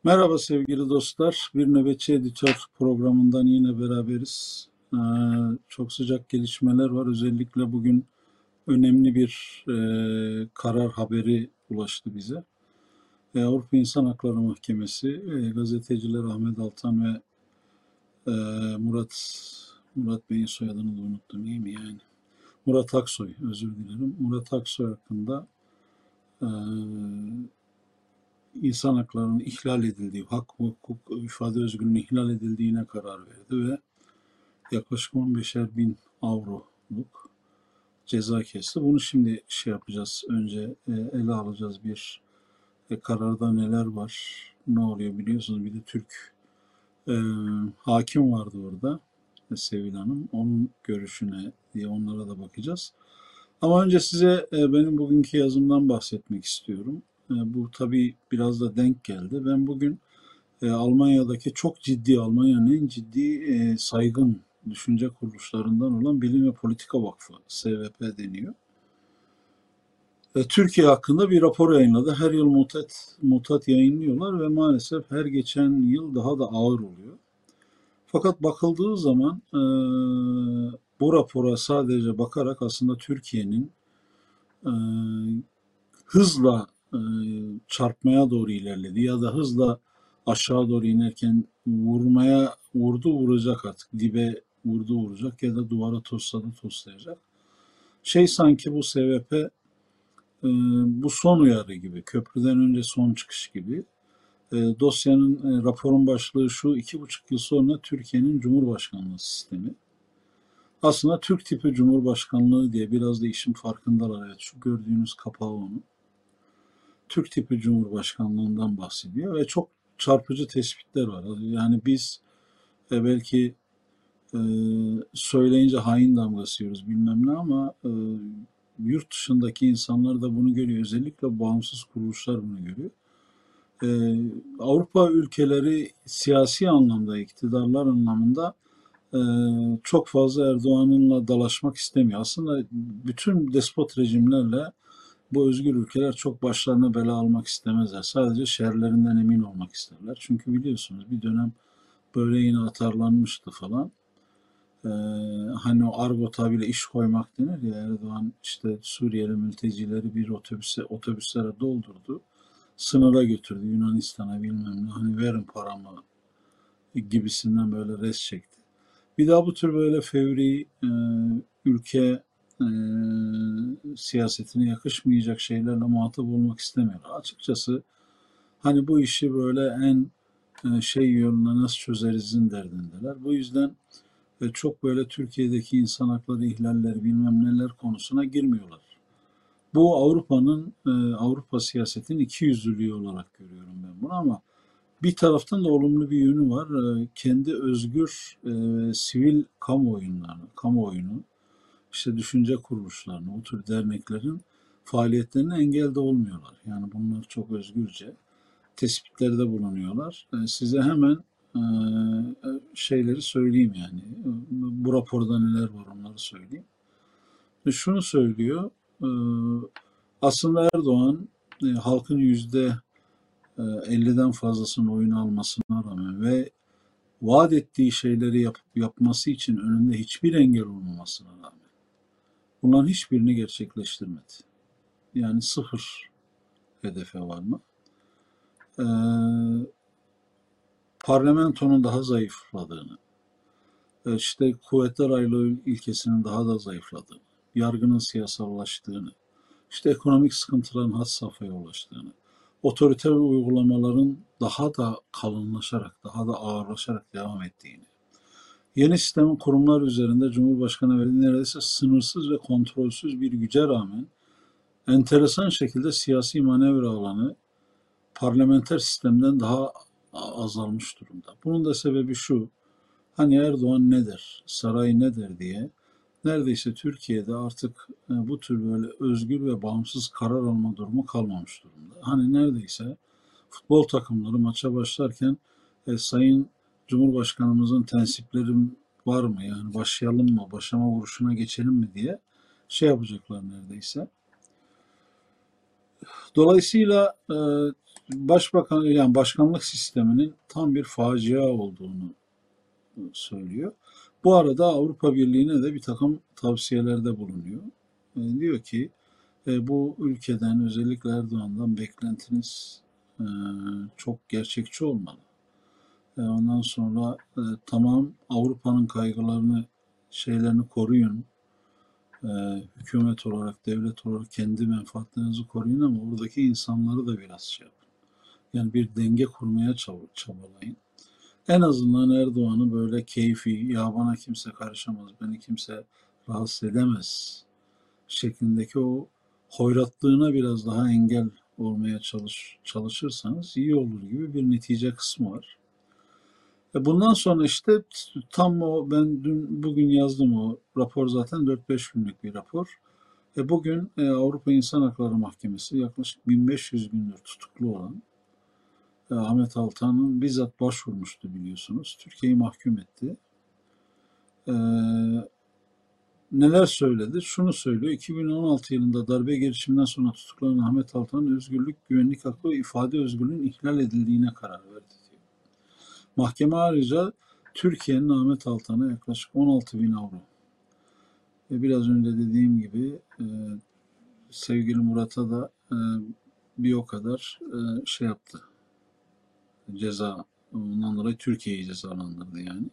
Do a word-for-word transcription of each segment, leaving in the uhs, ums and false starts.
Merhaba sevgili dostlar. Bir Nöbetçi Editör programından yine beraberiz. Ee, çok sıcak gelişmeler var. Özellikle bugün önemli bir e, karar haberi ulaştı bize. E, Avrupa İnsan Hakları Mahkemesi, e, gazeteciler Ahmet Altan ve e, Murat Murat Bey'in soyadını da unuttum, iyi mi yani? Murat Aksoy, özür dilerim. Murat Aksoy hakkında e, insan haklarının ihlal edildiği, hak, hukuk, ifade özgürlüğünün ihlal edildiğine karar verdi ve yaklaşık on beşer bin avroluk ceza kesti. Bunu şimdi şey yapacağız. Önce e, ele alacağız bir e, kararda neler var, ne oluyor biliyorsunuz. Bir de Türk e, hakim vardı orada, e, Sevil Hanım. Onun görüşüne diye onlara da bakacağız. Ama önce size e, benim bugünkü yazımdan bahsetmek istiyorum. E, bu tabii biraz da denk geldi. Ben bugün e, Almanya'daki çok ciddi, Almanya'nın en ciddi e, saygın düşünce kuruluşlarından olan Bilim ve Politika Vakfı, S V P deniyor. E, Türkiye hakkında bir rapor yayınladı. Her yıl mutat, mutat yayınlıyorlar ve maalesef her geçen yıl daha da ağır oluyor. Fakat bakıldığı zaman e, bu rapora sadece bakarak aslında Türkiye'nin e, hızla e, çarpmaya doğru ilerledi ya da hızla aşağı doğru inerken vurmaya vurdu vuracak artık dibe vurdu vuracak ya da duvara tosladı toslayacak. Şey sanki bu S V P e, bu son uyarı gibi, köprüden önce son çıkış gibi. E, dosyanın e, raporun başlığı şu: iki buçuk yıl sonra Türkiye'nin Cumhurbaşkanlığı sistemi. Aslında Türk tipi Cumhurbaşkanlığı diye biraz da işin farkındalar. Evet, şu gördüğünüz kapağı onun. Türk tipi Cumhurbaşkanlığından bahsediyor ve çok çarpıcı tespitler var. Yani biz e, belki e, söyleyince hain damgası yiyoruz bilmem ne ama e, yurt dışındaki insanlar da bunu görüyor. Özellikle bağımsız kuruluşlar bunu görüyor. E, Avrupa ülkeleri siyasi anlamda, iktidarlar anlamında e, çok fazla Erdoğan'ınla dalaşmak istemiyor. Aslında bütün despot rejimlerle bu özgür ülkeler çok başlarına bela almak istemezler. Sadece şerlerinden emin olmak isterler. Çünkü biliyorsunuz bir dönem böyle yine atarlanmıştı falan. Ee, hani o argo tabiriyle iş koymak denir ya, Erdoğan işte Suriyeli mültecileri bir otobüse otobüslere doldurdu. Sınıra götürdü, Yunanistan'a bilmem ne, hani verin paramı gibisinden böyle res çekti. Bir daha bu tür böyle fevri e, ülke e, siyasetine yakışmayacak şeylerle muhatap olmak istemiyor. Açıkçası hani bu işi böyle en e, şey yoluna nasıl çözerizin derdindeler. Bu yüzden e, çok böyle Türkiye'deki insan hakları ihlalleri bilmem neler konusuna girmiyorlar. Bu Avrupa'nın e, Avrupa siyasetinin ikiyüzlülüğü olarak görüyorum ben bunu ama bir taraftan da olumlu bir yönü var. E, kendi özgür e, sivil kamuoyunlarını, kamuoyunu, işte düşünce kuruluşlarını, o tür derneklerin faaliyetlerine engel de olmuyorlar. Yani bunlar çok özgürce tespitlerde bulunuyorlar. E, size hemen e, şeyleri söyleyeyim yani. Bu raporda neler var onları söyleyeyim. E, şunu söylüyor. E, aslında Erdoğan e, halkın yüzde elliden fazlasının oyunu almasına rağmen ve vaat ettiği şeyleri yap, yapması için önünde hiçbir engel olmamasına rağmen bunların hiçbirini gerçekleştirmedi. Yani sıfır hedefe var mı? Ee, parlamentonun daha zayıfladığını, işte kuvvetler ayrılığı ilkesinin daha da zayıfladığını, yargının siyasallaştığını, işte ekonomik sıkıntıların had safhaya ulaştığını, otoriter uygulamaların daha da kalınlaşarak, daha da ağırlaşarak devam ettiğini, yeni sistemin kurumlar üzerinde Cumhurbaşkanı verdiği neredeyse sınırsız ve kontrolsüz bir güce rağmen enteresan şekilde siyasi manevra alanı parlamenter sistemden daha azalmış durumda. Bunun da sebebi şu: hani Erdoğan ne der, saray ne der diye neredeyse Türkiye'de artık e, bu tür böyle özgür ve bağımsız karar alma durumu kalmamış durumda. Hani neredeyse futbol takımları maça başlarken e, Sayın Cumhurbaşkanımızın tensipleri var mı, yani başlayalım mı, başlama vuruşuna geçelim mi diye şey yapacaklar neredeyse. Dolayısıyla e, başbakan yani başkanlık sisteminin tam bir facia olduğunu söylüyor. Bu arada Avrupa Birliği'ne de bir takım tavsiyelerde bulunuyor. E, diyor ki e, bu ülkeden özellikle Erdoğan'dan beklentiniz e, çok gerçekçi olmalı. E, ondan sonra e, tamam Avrupa'nın kaygılarını şeylerini koruyun. E, hükümet olarak, devlet olarak kendi menfaatlerinizi koruyun ama oradaki insanları da biraz şey yapın. Yani bir denge kurmaya çabalayın. En azından Erdoğan'ı böyle keyfi, ya bana kimse karışamaz, beni kimse rahatsız edemez şeklindeki o hoyratlığına biraz daha engel olmaya çalış, çalışırsanız iyi olur gibi bir netice kısmı var. E bundan sonra işte tam o ben dün bugün yazdım o rapor zaten dört beş günlük bir rapor. E bugün e, Avrupa İnsan Hakları Mahkemesi yaklaşık bin beş yüz gündür tutuklu olan e, Ahmet Altan'ın bizzat başvurmuştu biliyorsunuz. Türkiye'yi mahkum etti. E, neler söyledi? Şunu söylüyor. iki bin on altı yılında darbe girişiminden sonra tutuklanan Ahmet Altan'ın özgürlük, güvenlik hakkı ve ifade özgürlüğünün ihlal edildiğine karar verdi diyor. Mahkeme ayrıca Türkiye'nin Ahmet Altan'a yaklaşık on altı bin avro ve biraz önce dediğim gibi e, sevgili Murat'a da e, bir o kadar e, şey yaptı. Ceza ondan dolayı Türkiye'yi cezalandırdı yani.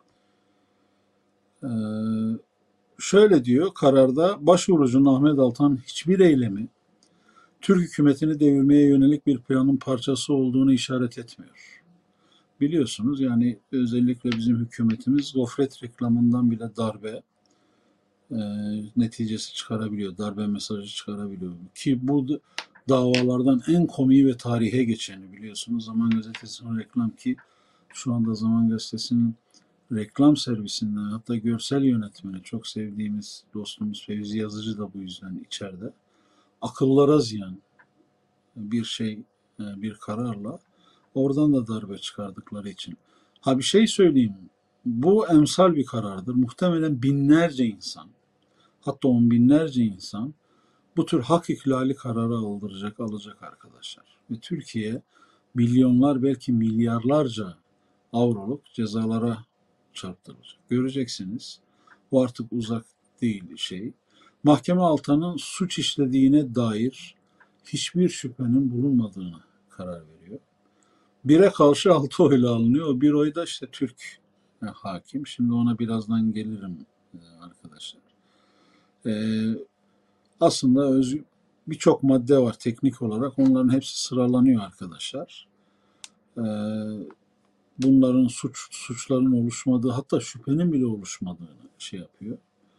E, şöyle diyor kararda başvurucunun Ahmet Altan hiçbir eylemi Türk hükümetini devirmeye yönelik bir planın parçası olduğunu işaret etmiyor. Biliyorsunuz yani özellikle bizim hükümetimiz gofret reklamından bile darbe e, neticesi çıkarabiliyor. Darbe mesajı çıkarabiliyor. Ki bu davalardan en komiği ve tarihe geçeni biliyorsunuz Zaman Gazetesi'nin reklam ki şu anda Zaman Gazetesi'nin reklam servisinden hatta görsel yönetmeni çok sevdiğimiz dostumuz Fevzi Yazıcı da bu yüzden içeride. Akıllara ziyan bir şey bir kararla oradan da darbe çıkardıkları için. Ha bir şey söyleyeyim. Bu emsal bir karardır. Muhtemelen binlerce insan hatta on binlerce insan bu tür hak ihlali kararı aldıracak, alacak arkadaşlar. Ve Türkiye milyonlar belki milyarlarca avroluk cezalara çarptırılacak. Göreceksiniz. Bu artık uzak değil şey. Mahkeme Altan'ın suç işlediğine dair hiçbir şüphenin bulunmadığını karar veriyor. Bire karşı altı oyla alınıyor. O bir oy da işte Türk hakim. Şimdi ona birazdan gelirim arkadaşlar. Ee, aslında birçok madde var teknik olarak. Onların hepsi sıralanıyor arkadaşlar. Ee, bunların suç suçların oluşmadığı hatta şüphenin bile oluşmadığını şey yapıyor.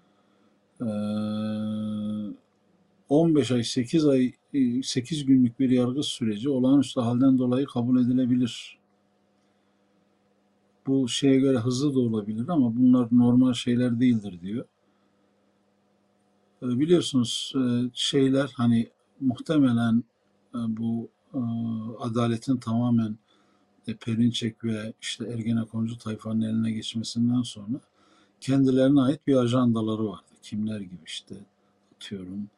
Ee, on beş ay sekiz ay sekiz günlük bir yargı süreci olağanüstü halden dolayı kabul edilebilir. Bu şeye göre hızlı da olabilir ama bunlar normal şeyler değildir diyor. Biliyorsunuz şeyler hani muhtemelen bu adaletin tamamen Perinçek ve işte Ergenekoncu tayfanın eline geçmesinden sonra kendilerine ait bir ajandaları vardı. Kimler gibi işte atıyorum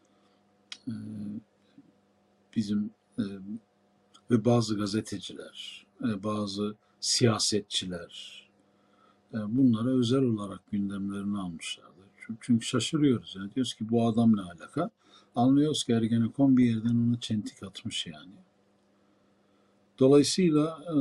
bizim ve bazı gazeteciler, bazı siyasetçiler bunlara özel olarak gündemlerini almışlardı. Çünkü şaşırıyoruz. Yani diyoruz ki bu adam ne alaka? Anlıyoruz ki Ergenekon bir yerden ona çentik atmış yani. Dolayısıyla e,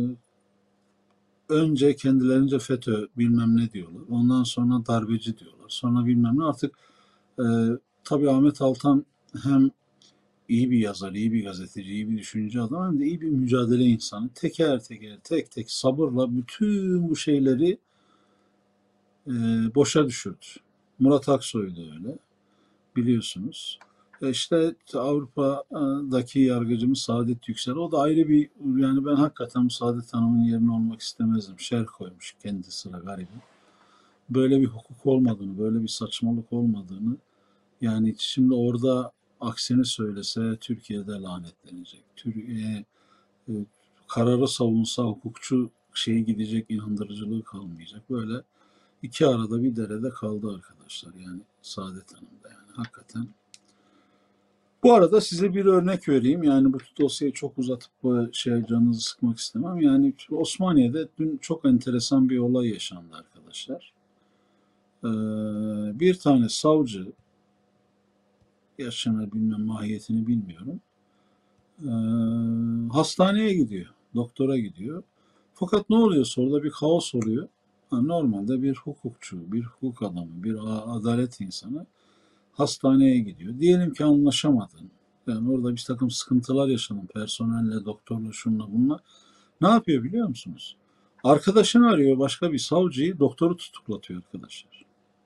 önce kendilerince FETÖ bilmem ne diyorlar. Ondan sonra darbeci diyorlar. Sonra bilmem ne. Artık e, tabii Ahmet Altan hem iyi bir yazar, iyi bir gazeteci, iyi bir düşünce adam hem de iyi bir mücadele insanı. Teker teker, tek tek sabırla bütün bu şeyleri e, boşa düşürdü. Murat Aksoy da öyle biliyorsunuz. E işte Avrupa'daki yargıcımız Saadet Yüksel. O da ayrı bir yani ben hakikaten bu Saadet Hanım'ın yerine olmak istemezdim. Şerh koymuş kendi sıra garibim. Böyle bir hukuk olmadığını, böyle bir saçmalık olmadığını yani şimdi orada aksini söylese Türkiye'de lanetlenecek. Türkiye e, kararı savunsa hukukçu şeyi gidecek, inandırıcılığı kalmayacak. Böyle iki arada bir derede kaldı arkadaşlar. Yani Saadet Hanım da yani hakikaten. Bu arada size bir örnek vereyim. Yani bu dosyayı çok uzatıp bu şey canınızı sıkmak istemem. Yani Osmaniye'de dün çok enteresan bir olay yaşandı arkadaşlar. Ee, bir tane savcı, yaşını bilmem mahiyetini bilmiyorum. Ee, hastaneye gidiyor, doktora gidiyor. Fakat ne oluyorsa orada bir kaos oluyor. Ha, normalde bir hukukçu, bir hukuk adamı, bir adalet insanı hastaneye gidiyor. Diyelim ki anlaşamadın. Yani orada bir takım sıkıntılar yaşadın personelle, doktorla, şunla bununla. Ne yapıyor biliyor musunuz? Arkadaşını arıyor başka bir savcıyı, doktoru tutuklatıyor arkadaşlar.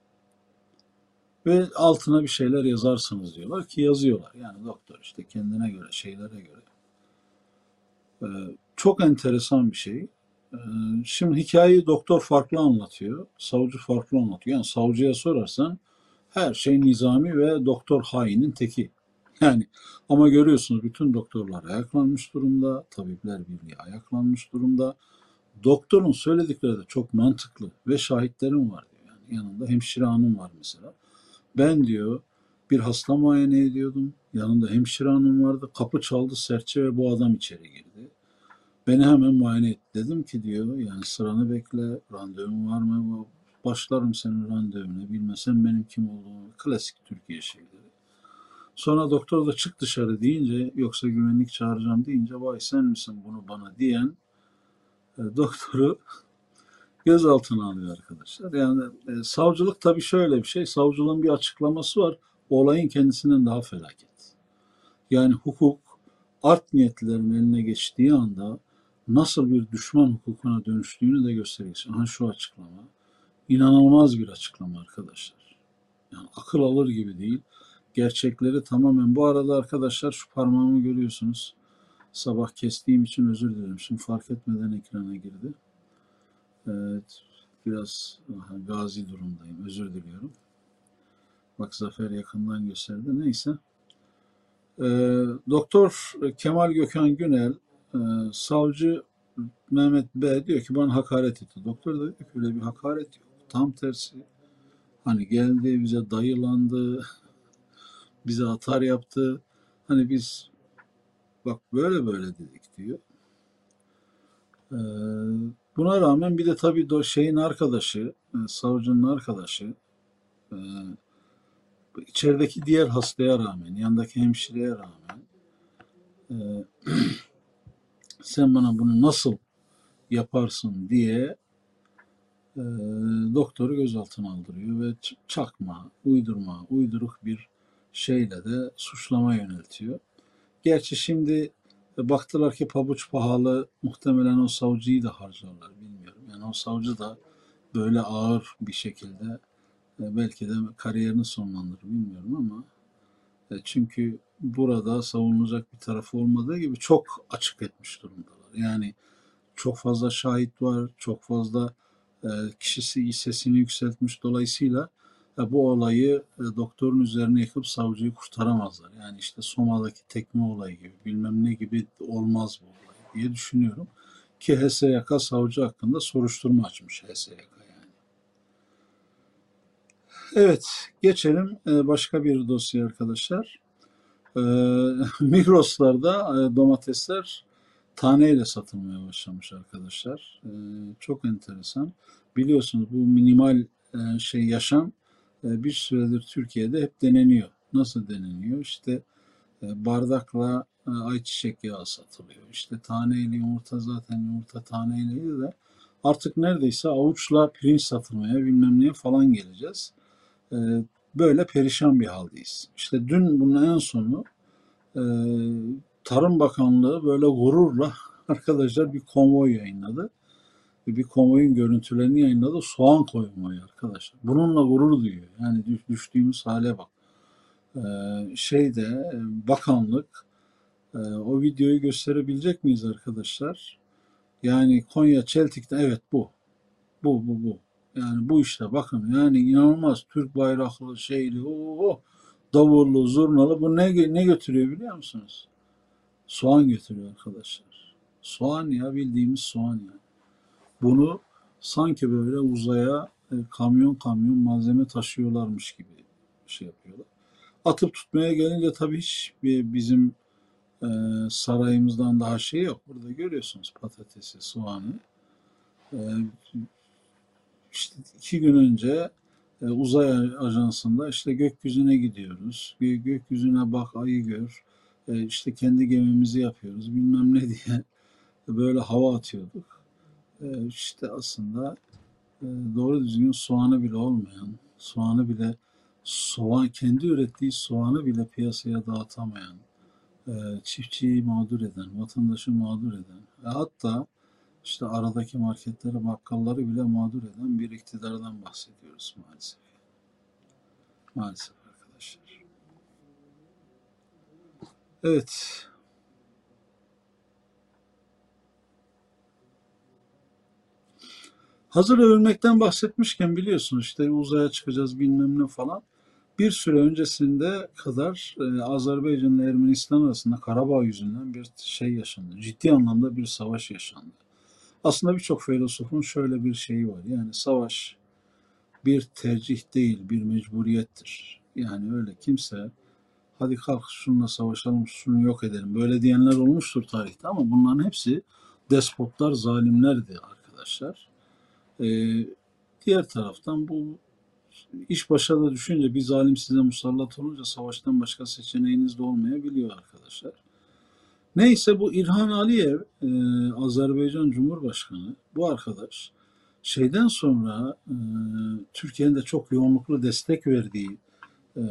Ve altına bir şeyler yazarsınız diyorlar ki yazıyorlar. Yani doktor işte kendine göre, şeylere göre. Ee, çok enteresan bir şey. Ee, şimdi hikayeyi doktor farklı anlatıyor, savcı farklı anlatıyor. Yani savcıya sorarsan her şey nizami ve doktor hainin teki. Yani ama görüyorsunuz bütün doktorlar ayaklanmış durumda, tabipler birliği ayaklanmış durumda. Doktorun söyledikleri de çok mantıklı ve şahitlerim var diyor. Yani yanında hemşire hanım var mesela. Ben diyor bir hasta muayene ediyordum. Yanında hemşire hanım vardı. Kapı çaldı sertçe ve bu adam içeri girdi. Beni hemen muayene et. Dedim ki diyor yani sıranı bekle, randevun var mı? Başlarım senin randevuna, bilmesen benim kim olduğumu. Klasik Türkiye şeyleri. Sonra doktor da çık dışarı deyince, yoksa güvenlik çağıracağım deyince, vay sen misin bunu bana diyen e, doktoru gözaltına alıyor arkadaşlar. Yani e, savcılık tabii şöyle bir şey, savcılığın bir açıklaması var, olayın kendisinden daha felaket. Yani hukuk art niyetlilerin eline geçtiği anda nasıl bir düşman hukukuna dönüştüğünü de gösteriyor. Aha şu açıklama. İnanılmaz bir açıklama arkadaşlar. Yani akıl alır gibi değil. Gerçekleri tamamen. Bu arada arkadaşlar şu parmağımı görüyorsunuz. Sabah kestiğim için özür dilerim. Şimdi fark etmeden ekrana girdi. Evet, biraz aha, gazi durumdayım. Özür diliyorum. Bak Zafer yakından gösterdi. Neyse. Ee, Doktor Kemal Gökhan Günel, e, savcı Mehmet B diyor ki bana hakaret etti. Doktor da diyor ki öyle bir hakaret yok. Tam tersi. Hani geldi bize dayılandı, bize atar yaptı. Hani biz bak böyle böyle dedik diyor. Ee, buna rağmen bir de tabii do şeyin arkadaşı, e, savcının arkadaşı, e, içerideki diğer hastaya rağmen, yandaki hemşireye rağmen e, sen bana bunu nasıl yaparsın diye e, doktoru gözaltına aldırıyor ve çakma, uydurma, uyduruk bir şeyle de suçlama yöneltiyor. Gerçi şimdi baktılar ki pabuç pahalı, muhtemelen o savcıyı da harcarlar bilmiyorum. Yani o savcı da böyle ağır bir şekilde e, belki de kariyerini sonlandırır bilmiyorum ama e, çünkü burada savunulacak bir tarafı olmadığı gibi çok açık etmiş durumdalar. Yani çok fazla şahit var, çok fazla e, kişisi sesini yükseltmiş. Dolayısıyla e, bu olayı e, doktorun üzerine yıkıp savcıyı kurtaramazlar. Yani işte Soma'daki tekme olayı gibi, bilmem ne gibi olmaz bu olay diye düşünüyorum. Ki H S Y K savcı hakkında soruşturma açmış H S Y K yani. Evet, geçelim e, başka bir dosya arkadaşlar. E, Migros'larda e, domatesler taneyle satılmaya başlamış arkadaşlar. Ee, çok enteresan. Biliyorsunuz bu minimal e, şey yaşam e, bir süredir Türkiye'de hep deneniyor. Nasıl deneniyor? İşte e, bardakla e, ayçiçek yağı satılıyor. İşte taneyle yumurta, zaten yumurta taneyleydi de artık neredeyse avuçla pirinç satılmaya bilmem neye falan geleceğiz. E, böyle perişan bir haldeyiz. İşte dün bunun en sonu e, Tarım Bakanlığı böyle gururla arkadaşlar bir konvoy yayınladı. Bir konvoyun görüntülerini yayınladı. Soğan konvoyu arkadaşlar. Bununla gurur duyuyor. Yani düştüğümüz hale bak. Ee, şeyde bakanlık e, o videoyu gösterebilecek miyiz arkadaşlar? Yani Konya Çeltik'te evet bu. Bu bu bu. Yani bu işte bakın yani inanılmaz Türk bayraklı şeyli o davullu zurnalı bu ne ne götürüyor biliyor musunuz? Soğan götürüyor arkadaşlar. Soğan ya bildiğimiz soğan ya. Bunu sanki böyle uzaya e, kamyon kamyon malzeme taşıyorlarmış gibi şey yapıyorlar. Atıp tutmaya gelince tabii hiç bir bizim e, sarayımızdan daha şey yok. Burada görüyorsunuz patatesi, soğanı. E, işte iki gün önce e, uzay ajansında işte gökyüzüne gidiyoruz. Gö- Gökyüzüne bak, ayı gör. E, işte kendi gemimizi yapıyoruz bilmem ne diye böyle hava atıyorduk. E, işte aslında e, doğru düzgün soğanı bile olmayan, soğanı bile soğan kendi ürettiği soğanı bile piyasaya dağıtamayan, e, çiftçiyi mağdur eden, vatandaşı mağdur eden ve hatta işte aradaki marketleri, bakkalları bile mağdur eden bir iktidardan bahsediyoruz maalesef. Maalesef arkadaşlar. Evet. Hazır övülmekten bahsetmişken biliyorsunuz işte uzaya çıkacağız bilmem ne falan. Bir süre öncesinde kadar e, Azerbaycan ile Ermenistan arasında Karabağ yüzünden bir şey yaşandı. Ciddi anlamda bir savaş yaşandı. Aslında birçok filozofun şöyle bir şeyi var. Yani savaş bir tercih değil, bir mecburiyettir. Yani öyle kimse hadi kalk şununla savaşalım, şunu yok edelim. Böyle diyenler olmuştur tarihte ama bunların hepsi despotlar, zalimlerdi arkadaşlar. Ee, diğer taraftan bu iş başa da düşünce bir zalim size musallat olunca savaştan başka seçeneğiniz de olmayabiliyor arkadaşlar. Neyse bu İlhan Aliyev, e, Azerbaycan Cumhurbaşkanı, bu arkadaş şeyden sonra e, Türkiye'nin de çok yoğunluklu destek verdiği e,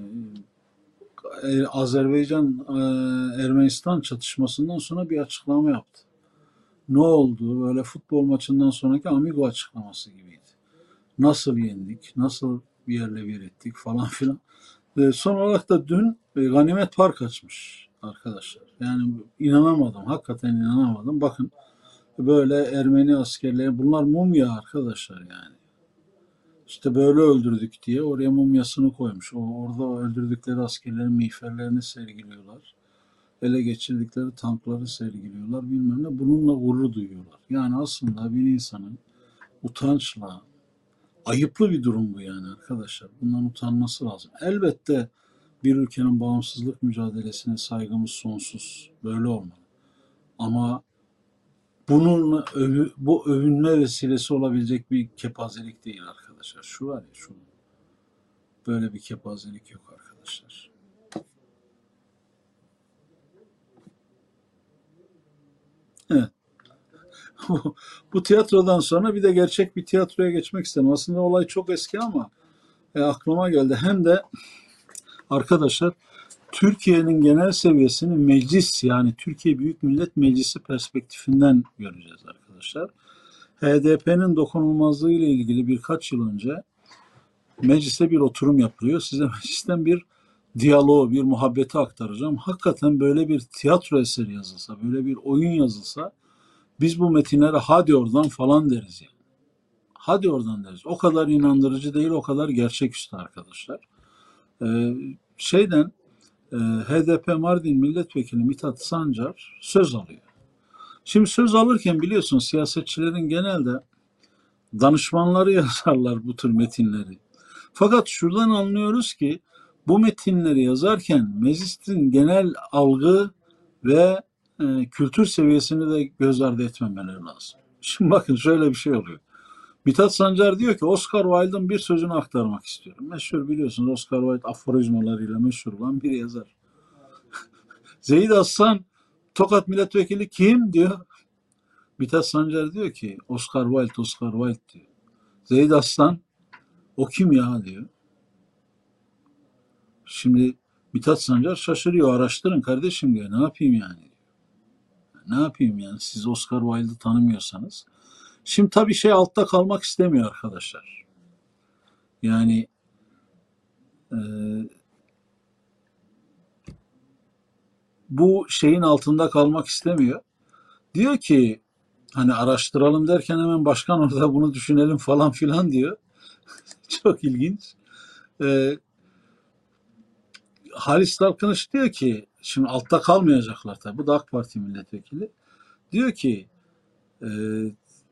Azerbaycan-Ermenistan çatışmasından sonra bir açıklama yaptı. Ne oldu? Böyle futbol maçından sonraki amigo açıklaması gibiydi. Nasıl yendik? Nasıl bir yerle bir ettik falan filan. E, son olarak da dün e, Ganimet Park açmış arkadaşlar. Yani inanamadım. Hakikaten inanamadım. Bakın böyle Ermeni askerleri bunlar mumya arkadaşlar yani. İşte böyle öldürdük diye oraya mumyasını koymuş. O, orada öldürdükleri askerlerin miğferlerini sergiliyorlar. Ele geçirdikleri tankları sergiliyorlar bilmem ne. Bununla gurur duyuyorlar. Yani aslında bir insanın utançla, ayıplı bir durum bu yani arkadaşlar. Bundan utanması lazım. Elbette bir ülkenin bağımsızlık mücadelesine saygımız sonsuz. Böyle olmalı. Ama bunun övü, bu övünme vesilesi olabilecek bir kepazelik değil arkadaşlar. Şu var ya şu. Böyle bir kepazelik yok arkadaşlar. Evet. Bu, bu tiyatrodan sonra bir de gerçek bir tiyatroya geçmek istedim. Aslında olay çok eski ama e, aklıma geldi. Hem de arkadaşlar Türkiye'nin genel seviyesini meclis yani Türkiye Büyük Millet Meclisi perspektifinden göreceğiz arkadaşlar. H D P'nin dokunulmazlığı ile ilgili birkaç yıl önce mecliste bir oturum yapılıyor. Size meclisten bir diyaloğu, bir muhabbeti aktaracağım. Hakikaten böyle bir tiyatro eseri yazılsa, böyle bir oyun yazılsa biz bu metinlere hadi oradan falan deriz yani. Hadi oradan deriz. O kadar inandırıcı değil, o kadar gerçeküstü arkadaşlar. Ee, şeyden e, H D P Mardin Milletvekili Mithat Sancar söz alıyor. Şimdi söz alırken biliyorsunuz siyasetçilerin genelde danışmanları yazarlar bu tür metinleri. Fakat şuradan anlıyoruz ki bu metinleri yazarken meclisin genel algı ve e, kültür seviyesini de göz ardı etmemeleri lazım. Şimdi bakın şöyle bir şey oluyor. Mithat Sancar diyor ki Oscar Wilde'ın bir sözünü aktarmak istiyorum. Meşhur biliyorsunuz Oscar Wilde aforizmalarıyla meşhur olan bir yazar. Zeyid Aslan Tokat milletvekili kim diyor. Mithat Sancar diyor ki Oscar Wilde, Oscar Wilde diyor. Zeyid Aslan o kim ya diyor. Şimdi Mithat Sancar şaşırıyor. Araştırın kardeşim diyor. Ne yapayım yani? Ne yapayım yani? Siz Oscar Wilde'ı tanımıyorsanız. Şimdi tabii şey altta kalmak istemiyor arkadaşlar. Yani e, bu şeyin altında kalmak istemiyor. Diyor ki hani araştıralım derken hemen başkan orada bunu düşünelim falan filan diyor. Çok ilginç. E, Halis Dalkınış diyor ki şimdi altta kalmayacaklar tabii. Bu da AK Parti milletvekili. Diyor ki e,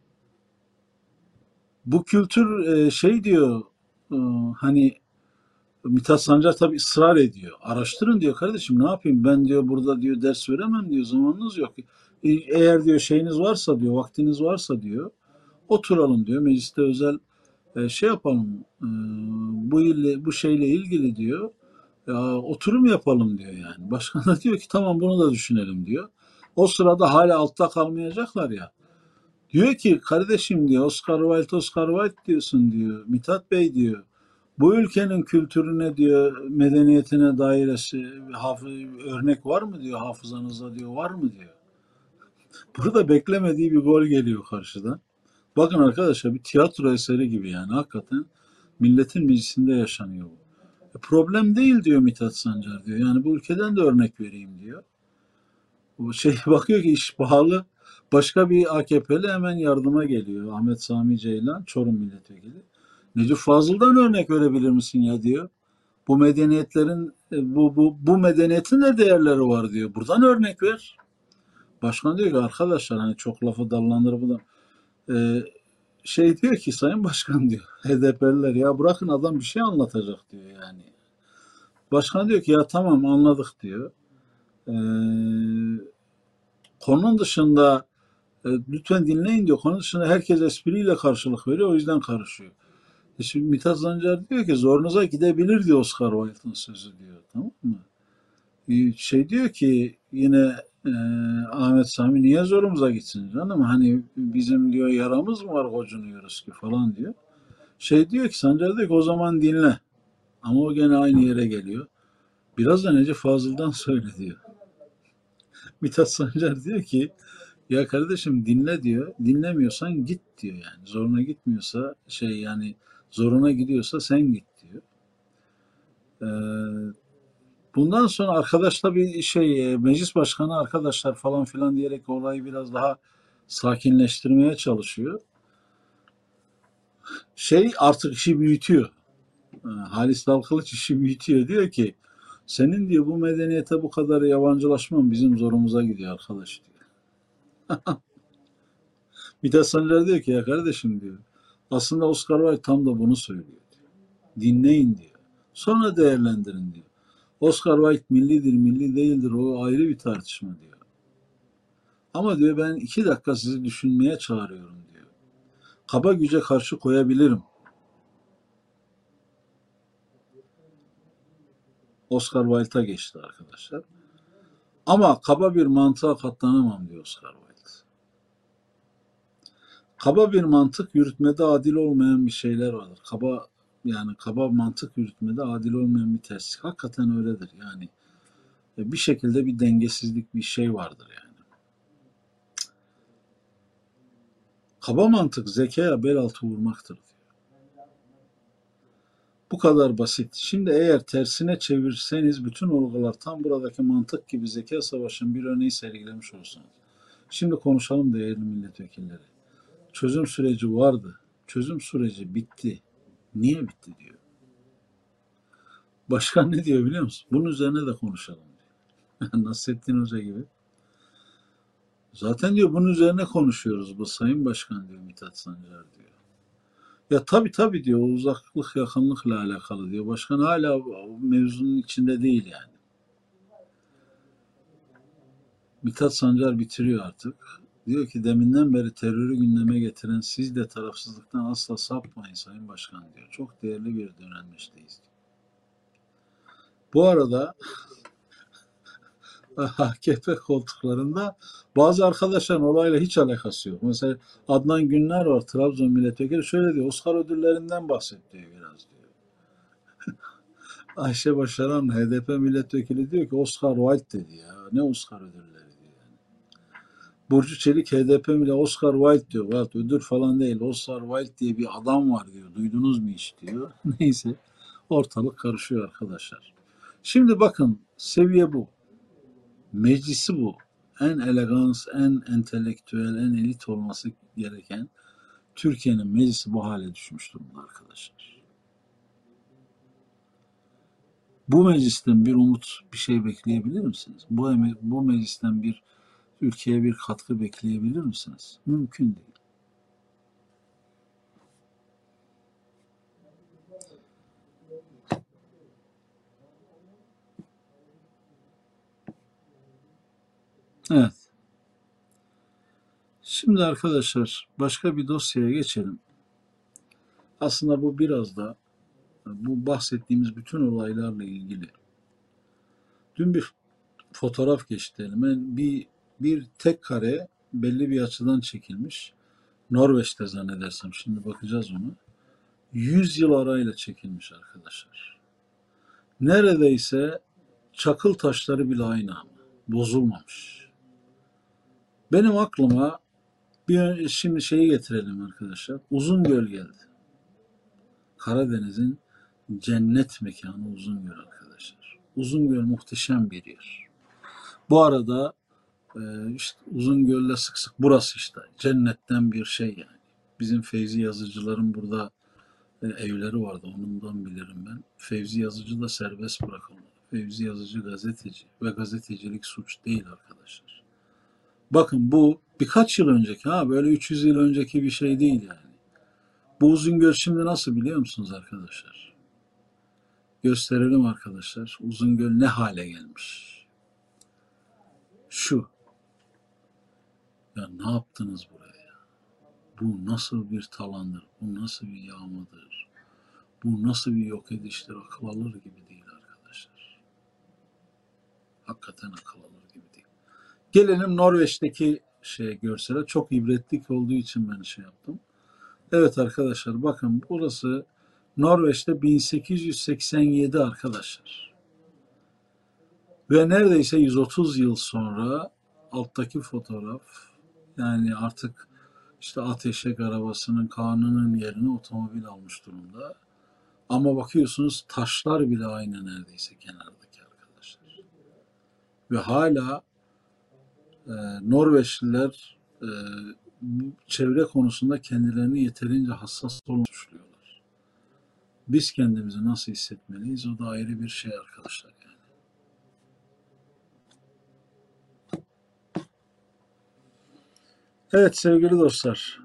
bu kültür e, şey diyor e, hani Mithat Sancar tabii ısrar ediyor. Araştırın diyor kardeşim, ne yapayım ben diyor, burada diyor ders veremem diyor, zamanınız yok. E, Eğer diyor şeyiniz varsa diyor, vaktiniz varsa diyor, oturalım diyor mecliste özel e, şey yapalım, e, bu ile bu şeyle ilgili diyor, ya, oturum yapalım diyor yani. Başkan da diyor ki tamam, bunu da düşünelim diyor. O sırada hala altta kalmayacaklar ya. Diyor ki kardeşim diyor, Oscar Wilde Oscar Wilde diyorsun diyor. Mithat Bey diyor, bu ülkenin kültürüne diyor, medeniyetine dair örnek var mı diyor, hafızanızda diyor, var mı diyor. Burada beklemediği bir gol geliyor karşıdan. Bakın arkadaşlar, bir tiyatro eseri gibi yani, hakikaten milletin meclisinde yaşanıyor bu. E, problem değil diyor Mithat Sancar diyor. Yani bu ülkeden de örnek vereyim diyor. Bu şey bakıyor ki iş pahalı. Başka bir A K P'li hemen yardıma geliyor. Ahmet Sami Ceylan, Çorum milletvekili. Necip Fazıl'dan örnek verebilir misin ya diyor. Bu medeniyetlerin e, bu bu bu medeniyetin de değerleri var diyor. Buradan örnek ver. Başkan diyor ki arkadaşlar, hani çok lafı dallandırıp da e, şey diyor ki, Sayın Başkan diyor, H D P'liler ya bırakın, adam bir şey anlatacak diyor yani. Başkan diyor ki ya tamam, anladık diyor. Ee, konunun dışında e, lütfen dinleyin diyor. Konunun dışında herkes espriyle karşılık veriyor, o yüzden karışıyor. E şimdi Mithat Sancar diyor ki zorunuza gidebilir diyor Oscar Wilde'ın sözü diyor. Tamam mı? E, şey diyor ki yine e, Ahmet Sami, niye zorumuza gitsin canım? Hani bizim diyor yaramız mı var, gocunuyoruz ki falan diyor. Şey diyor ki, Sancar diyor ki o zaman dinle. Ama o gene aynı yere geliyor. Biraz da Necip Fazıl'dan söyle diyor. Mithat Sancar diyor ki ya kardeşim dinle diyor. Dinlemiyorsan git diyor yani. Zoruna gitmiyorsa şey yani, zoruna gidiyorsa sen git diyor. Ee, bundan sonra arkadaşla bir şey, e, meclis başkanı arkadaşlar falan filan diyerek olayı biraz daha sakinleştirmeye çalışıyor. Şey artık işi büyütüyor. Ee, Halis Dalkılıç işi büyütüyor. Diyor ki senin diyor bu medeniyete bu kadar yabancılaşman bizim zorumuza gidiyor arkadaş diyor. Bir de Sancar diyor ki ya kardeşim diyor, aslında Oscar Wilde tam da bunu söylüyor diyor. Dinleyin diyor. Sonra değerlendirin diyor. Oscar Wilde millidir, milli değildir, o ayrı bir tartışma diyor. Ama diyor ben iki dakika sizi düşünmeye çağırıyorum diyor. Kaba güce karşı koyabilirim. Oscar Wilde'a geçti arkadaşlar. Ama kaba bir mantığa katlanamam diyor Oscar Wilde. Kaba bir mantık yürütmede adil olmayan bir şeyler vardır. Kaba yani kaba mantık yürütmede adil olmayan bir terslik. Hakikaten öyledir yani. Bir şekilde bir dengesizlik, bir şey vardır yani. Kaba mantık zekaya bel altı vurmaktır diyor. Bu kadar basit. Şimdi eğer tersine çevirseniz bütün olgular tam buradaki mantık gibi zeka savaşının bir örneği sergilemiş olursunuz. Şimdi konuşalım değerli milletvekilleri. Çözüm süreci vardı. Çözüm süreci bitti. Niye bitti diyor. Başkan ne diyor biliyor musun? Bunun üzerine de konuşalım diyor. Nasrettin Hoca gibi. Zaten diyor bunun üzerine konuşuyoruz bu Sayın Başkan diyor Mithat Sancar diyor. Ya tabii tabii diyor, o uzaklık yakınlıkla alakalı diyor. Başkan hala mevzunun içinde değil yani. Mithat Sancar bitiriyor artık. Diyor ki deminden beri terörü gündeme getiren siz de tarafsızlıktan asla sapmayın Sayın Başkan diyor. Çok değerli bir dönemmişteyiz. Bu arada A K P koltuklarında bazı arkadaşların olayla hiç alakası yok. Mesela Adnan Günler var, Trabzon milletvekili, şöyle diyor, Oscar ödüllerinden bahset diyor biraz diyor. Ayşe Başaran H D P milletvekili diyor ki Oscar Wilde dedi ya. Ne Oscar ödülleri diyor yani. Burcu Çelik H D P milletvekili Oscar Wilde diyor. Wilde ödül falan değil. Oscar Wilde diye bir adam var diyor. Duydunuz mu hiç diyor. Neyse, ortalık karışıyor arkadaşlar. Şimdi bakın, seviye bu. Meclisi bu. En elegans, en entelektüel, en elit olması gereken Türkiye'nin meclisi bu hale düşmüş durumda arkadaşlar. Bu meclisten bir umut, bir şey bekleyebilir misiniz? Bu, bu meclisten bir ülkeye bir katkı bekleyebilir misiniz? Mümkün değil. Evet. Şimdi arkadaşlar başka bir dosyaya geçelim. Aslında bu biraz da bu bahsettiğimiz bütün olaylarla ilgili. Dün bir fotoğraf geçti elime. Bir, bir tek kare belli bir açıdan çekilmiş. Norveç'te zannedersem. Şimdi bakacağız ona. yüz yıl arayla çekilmiş arkadaşlar. Neredeyse çakıl taşları bile aynı ama. Bozulmamış. Benim aklıma bir şimdi şeyi getirelim arkadaşlar. Uzungöl geldi. Karadeniz'in cennet mekanı Uzungöl arkadaşlar. Uzungöl muhteşem bir yer. Bu arada e, işte Uzungöl'le sık sık burası işte cennetten bir şey yani. Bizim Fevzi Yazıcıların burada e, evleri vardı. Onundan bilirim ben. Fevzi Yazıcı da serbest bırakıldı. Fevzi Yazıcı gazeteci ve gazetecilik suç değil arkadaşlar. Bakın bu birkaç yıl önceki ha böyle üç yüz yıl önceki bir şey değil yani. Bu Uzungöl şimdi nasıl biliyor musunuz arkadaşlar? Gösterelim arkadaşlar. Uzungöl ne hale gelmiş? Şu. Ya ne yaptınız buraya? Bu nasıl bir talandır? Bu nasıl bir yağmadır? Bu nasıl bir yok ediştir? Akıl alır gibi değil arkadaşlar. Hakikaten akıl alır gibi değil. Gelelim Norveç'teki şey görsele. Çok ibretlik olduğu için ben şey yaptım. Evet arkadaşlar bakın burası Norveç'te bin sekiz yüz seksen yedi arkadaşlar. Ve neredeyse yüz otuz yıl sonra alttaki fotoğraf yani artık işte ateşek arabasının kanının yerine otomobil almış durumda. Ama bakıyorsunuz taşlar bile aynı neredeyse kenardaki arkadaşlar. Ve hala e, Norveçliler e, bu çevre konusunda kendilerini yeterince hassas olmuşluyorlar. Biz kendimizi nasıl hissetmeliyiz o da ayrı bir şey arkadaşlar yani. Evet sevgili dostlar.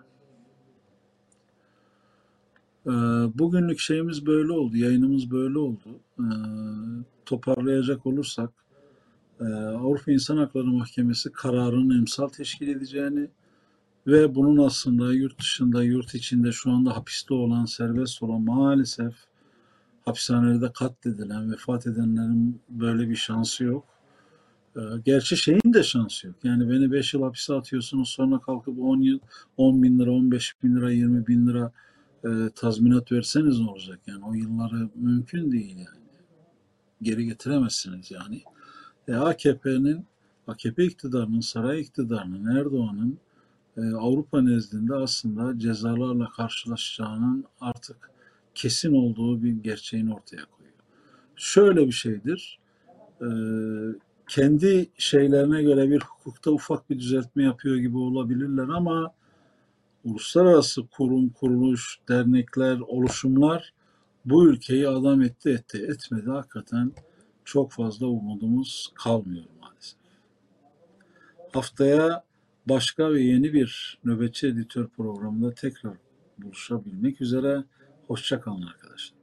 Ee, bugünlük şeyimiz böyle oldu, yayınımız böyle oldu. Ee, toparlayacak olursak, e, Avrupa İnsan Hakları Mahkemesi kararının emsal teşkil edeceğini ve bunun aslında yurt dışında, yurt içinde şu anda hapiste olan, serbest olan maalesef hapishanelerde katledilen, vefat edenlerin böyle bir şansı yok. Ee, gerçi şeyin de şansı yok. Yani beni beş yıl hapise atıyorsunuz sonra kalkıp on yıl, on bin lira, on beş bin lira, yirmi bin lira e, tazminat verseniz ne olacak? Yani o yılları mümkün değil yani. Geri getiremezsiniz yani. E, A K P'nin, A K P iktidarının, saray iktidarının, Erdoğan'ın e, Avrupa nezdinde aslında cezalarla karşılaşacağının artık kesin olduğu bir gerçeğini ortaya koyuyor. Şöyle bir şeydir. E, kendi şeylerine göre bir hukukta ufak bir düzeltme yapıyor gibi olabilirler ama uluslararası kurum, kuruluş, dernekler, oluşumlar bu ülkeyi adam etti etti etmedi. Hakikaten çok fazla umudumuz kalmıyor maalesef. Haftaya başka ve yeni bir nöbetçi editör programında tekrar buluşabilmek üzere. Hoşça kalın arkadaşlar.